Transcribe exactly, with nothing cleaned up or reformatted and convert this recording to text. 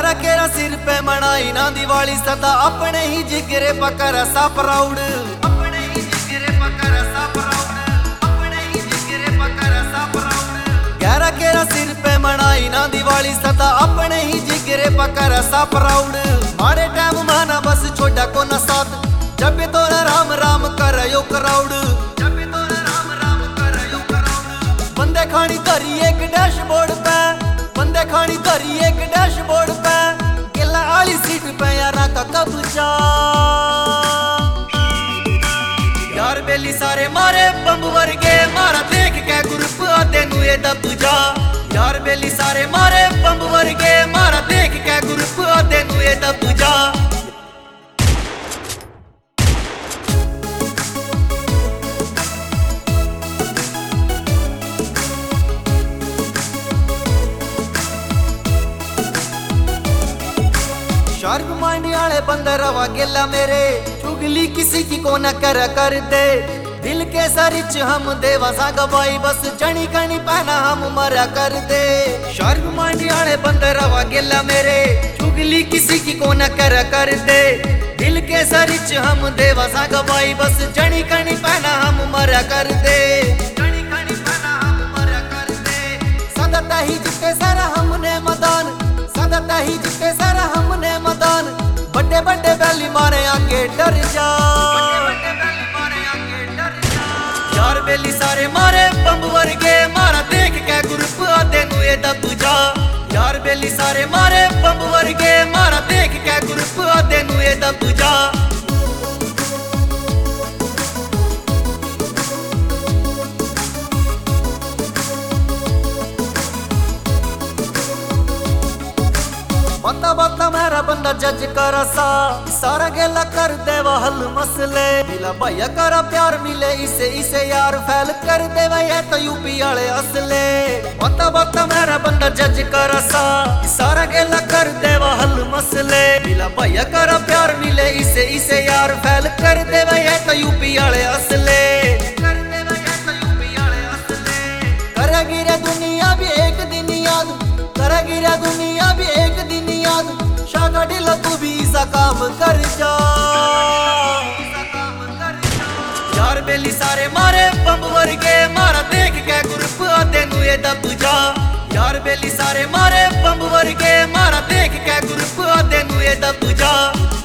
यारा केरा सिर पे मनाई ना दिवाली सदा अपने ही जिगरे पकर सा प्राउड अपने ही जिगरे पकर सा प्राउड अपने ही जिगरे पकर सा प्राउड यारा केरा सिर पे मनाई ना दिवाली सदा अपने ही जिगरे पकर सा प्राउड मारे टाइम माना बस छोटा को न साथ जब तो राम राम कर यो क्राउड जब तो राम राम कर यो क्राउड बंदे खानी धरी एक डैशबोर्ड पे बंदे खानी धरी एक डैशबोर्ड पे गिला आली सीट पे यारा का कब्जा यार बेली सारे मारे बंब वर्गे मारा देख के ग्रुप आते नु ये दब जा यार बेली सारे मारे बंब वर्गे मारा देख के ग्रुप आते नु ये दब जा शार्प माइंड वाले बंदे रवा गेला मेरे चुगली किसी की को न कर कर दे दिल के सरिच हम देवा सा गवाई बस जनी कनी पहना हम मरा कर दे शार्प माइंड वाले बंदे रवा गेला मेरे चुगली किसी की को न कर कर दे दिल के सरिच हम देवा सा गवाई बस जनी कनी पहना हम मरा कर दे जनी कनी पहना हम मरा कर दे सदा ही जिते सारा हमने मैदान सदा ही जिते सारा हमने मैदान बड़े बड़े बैली मारे आगे डर जा यार बेली सारे मारे बंब वर्गे मारा देख के ग्रुप आते नु ये दब जा यार बेली सारे मारे बंब वर्गे मारा देख के ग्रुप आते नु ये दब जा बता बता मेरा बंदा जज करा सा सारा गेला कर देवा हल मसले मिला भैया करा प्यार मिले इसे इसे यार फैल कर देवा ये तो यूपी वाले असले बता बता मेरा बंदा जज करा सा सारा गेला कर देवा हल मसले मिला भैया करा प्यार मिले इसे इसे यार फैल कर देवा ये तो यूपी वाले असले कर देवा ये तो यूपी वाले असले करेगी रे दुनिया भी एक दिन याद करेगी रे दुनिया भी एक दिन याद शागा ढिला तू भी ऐसा काम कर जा यार बेली सारे मारे बंब वर्गे मारा देख के ग्रुप आते नु ये दब जा यार बेली सारे मारे बंब वर्गे मारा देख के ग्रुप आते नु ये दब जा।